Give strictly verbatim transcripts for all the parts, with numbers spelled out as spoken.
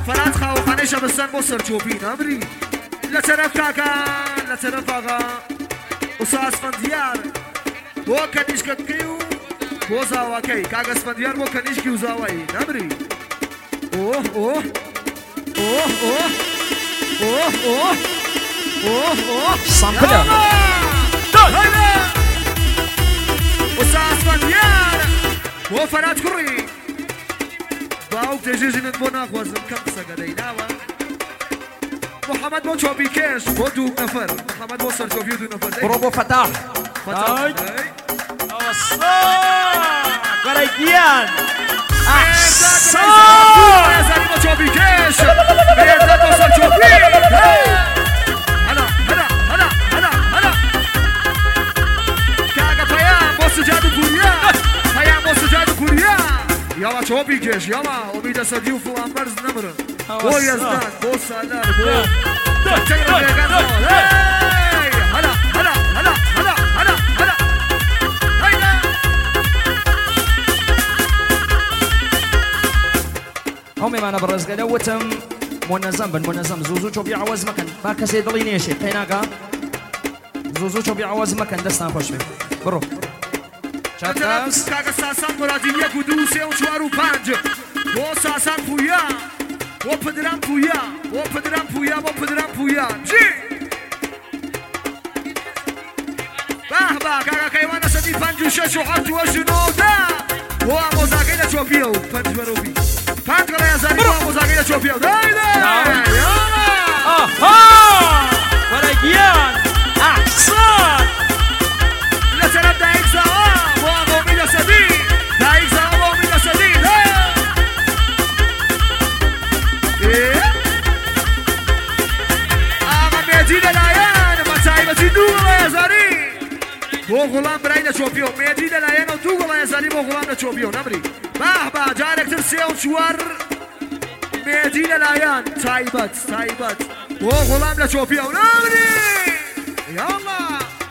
فرات خاوخانەی شەبستان بۆ سەرچۆپی نامری لە تەرەف کاکە لە تەرەف ئاغا وسا ئەسفەندیار بۆ کەنیشکەکەی و بۆ زاواکەی کاکە ئەسفەندیار بۆ کەنیشکی و زاوایی نامری ئۆه ئۆه ئۆه ئۆه ئۆه ئۆه ئۆه ئۆه سامپلە وسا ئەسفەندیار بۆ فەرات کوڕی باوک دەژێژنت بۆ ناخوازم کەم قسەکە دەیناوە محەممەد بۆ چۆپی کێش بۆ دوو نەفەر محەممەد بۆ سەرچۆپی و دوو نەفەر بڕۆ بۆ فەتاح گەڕی گیان ئەحسان بۆ چۆپی کێش بێزات بۆ سەرچۆپی هەلا هەلا هەلا هەلا هەلا کاکە پەیام بۆ سجاد و پوریا پەیام بۆ سجاد و پوریا یاڵا چۆپی کێش یاڵا ئومیدە سەدی و فڵان بەرز نەمرن بۆ یەزدان بۆ سالار بۆ بەچەی ڕێگەکان هەلا هەلا هەلا هەلا هەلا هەلا هەیلا ئەو مێمانە بەڕێزگەلە وتم مۆنەزەم بن مۆنەزەم زوو زوو چۆپی عەوەز مەکەن با کەسێ دڵی نێشێت پێی ناکا زوو زوو چۆپی عەوەز مەکەن دەستان خۆش بێت بڕۆ چاکەس کاکە ساسان مورادی یەک و دوو سێ و چوار و پەنج بۆ ساسان پویا بۆ پدران پویا بۆ پدران پویا بۆ پدران پویا بژی باه باه کاکە کەیوانە سەدی پەنج و شەش و حەفت و هەشت و نۆدە بۆ ئامۆزاکەی لە چۆپیە و پەنج بەرەوبی پەنج گەڵە یازاری بۆ ئامۆزاکەی لە چۆپیە و دایدە وەرە گیان ئەحسان لە سەرەف دایک زاوە بۆ ئامۆمیدە سەدی دایک زاوە بۆ ئامۆمیدە سەدی ئاغا مێجی لەلایەن بە تایبەتی دوو گەڵە یازاری بۆ غوڵام برای لە چۆپیەوە مێجی لەلایەن و دوو گەڵە یازاری بۆ غوڵام لە چۆپیەوە نەمری باه باه جارێکتر سێ و چوار مێجی لەلایەن تایبەت تایبەت بۆ غوڵام لە چۆپیەوە نەمری یاڵا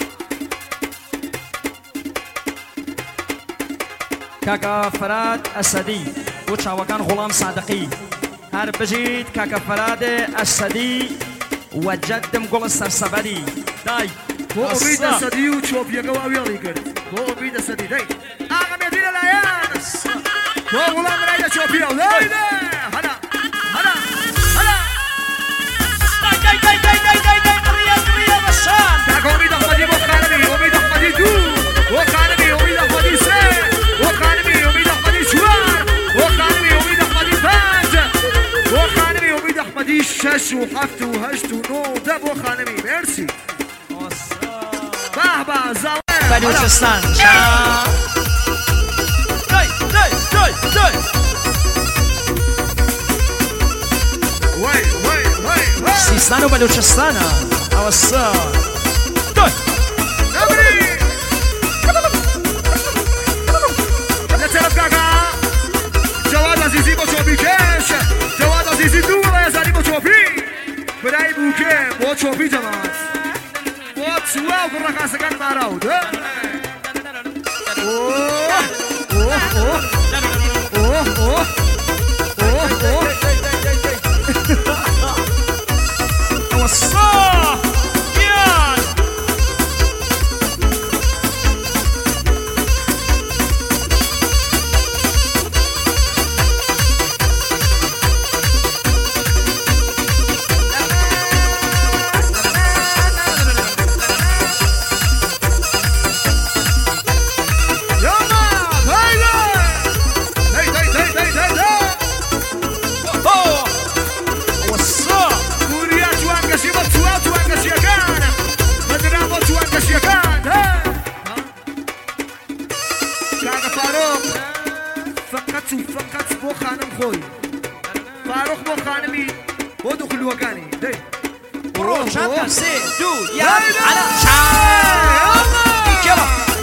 کاکە فەراد ئەسەدی بۆ چاوەکان غوڵام سادقی هەر بژیت کاکە فەراد ئەسەدی وەجەدم گوڵ سەرسەبەری دای بۆ ئومیدە سەدی و چۆپیەکە و ئەوێڵی کرد بۆ ئومیدە سەدی دەی ئاغا مێدی لەلایەن بۆ غوڵام برای لە چۆپیەوە دەیدە هەلا هەلا هەلا دای دای دای دای دای دای قڕیە قڕیە بەشان کاکە ئومید ئەحمەدی بۆ خانمی ئومید ئەحمەدی دوو بۆ خانمی ئومید ئەحمەدی سێ بۆ خانمی ئومید ئەحمەدی چوار بۆ خانمی ئومید ئەحمەدی پەنج بۆ خانمی ئومید ئەحمەدی شەش و حەفت و هەشت و نۆ دە بۆ خانمی مرسی باه باه زاوێ بەلوچستان دای دای دای دای وای وای وای وای سیستان و بەلوچستانە ئەوەسا دای نەبری لە تەرەف کاکە جەواد عەزیزی بۆ چۆپی کێش جەواد عەزیزی دوو گەڵە یازاری بۆ چۆپی برای بووکێ بۆ چۆپی جەماعەت بۆ چوا و گڕەخاسەکان ماراوت ئۆه ئۆه ئۆه ئۆه ئۆه ئۆه ئۆه ئەوەسا گیان فاروق بۆ خانمی بۆ دوو خولوەکانی دەی بڕۆ چەندە سێ دوو یان عەلا شاو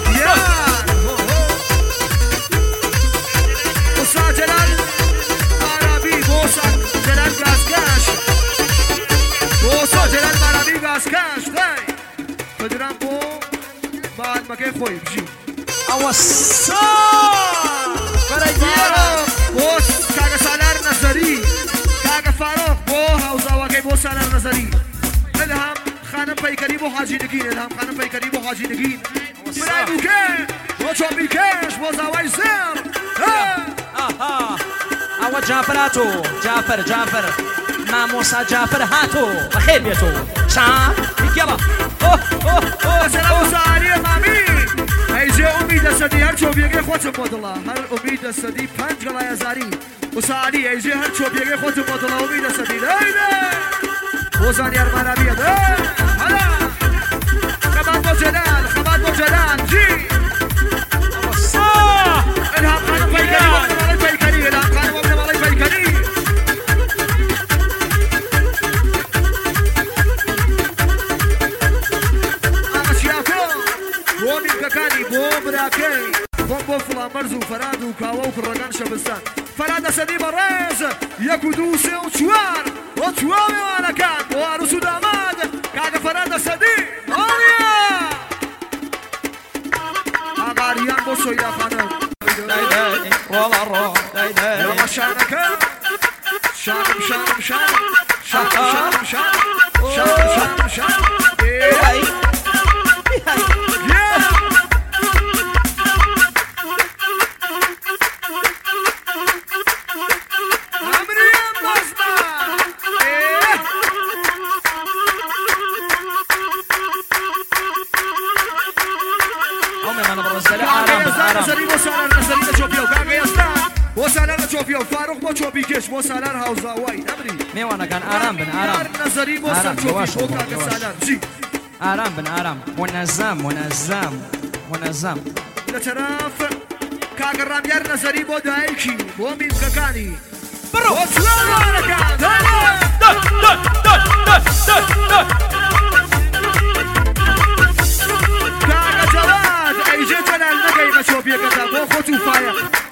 وسا جەلال مارابی بۆ سا جەلال گازکاش بۆ سا جەلال مارابی گازکاش دەی فدران بۆ مەکەی خۆی بژی ئەوەسا بەرەگیان بۆ کاکە سالار نەزەری کاکە نظري الهام خانم پیکری بو حاجی نگین الهام خانم پیکری بو حاجی نگین برای بوکه بو چوبی کش بو زوای سر آها اوا جعفراتو جعفر جعفر ماموسا جعفر هاتو بخير بيتو شام يلا اوه اوه اوه سلام ساری مامی ایجه امید صدی هر چوبیگه خودت مدلا هر امید صدی پنج گلای زاری و ساری ایجه هر چوبیگه خودت مدلا امید صدی دایده وزانی ارمان بیاد هلا خبر با جلال خبر با جلال جی صح الهام خانم پیکری وقت مالی پیکری الهام خانم وقت مالی پیکری بۆ میکەکانی بۆ براکەی خۆم بۆ فڵامەرز و فەراد و کاوە و کوڕەکان شەبستان فەرادە سەدی بەڕێز یەک و دوو سێ و چوار بۆ چوار میوانەکان بۆ عروس و داماد کاکە فەرادە سەدی ئاڵیا ئاغاریان بۆ سۆیدا خانم لەمە شانەکە شانم شانم شانم شانم شانم شانم شانم شانم فاروق بۆ چۆپی کێش بۆ سالار هاوزاوای نەبری میوانەکان ئارام بن ئارام نەزەری بۆ سەر چۆپی بۆ کاکە سالار جی ئارام بن ئارام منەزەم منەزەم منەزەم لە تەرەف کاکە ڕامیار نەزەری بۆ دایکی بۆ میزگەکانی بڕۆ بۆ چوارەکان کاکە جەواد ئەیجێ جەلال نەگەی بە چۆپیەکەدا بۆ خۆت و فایە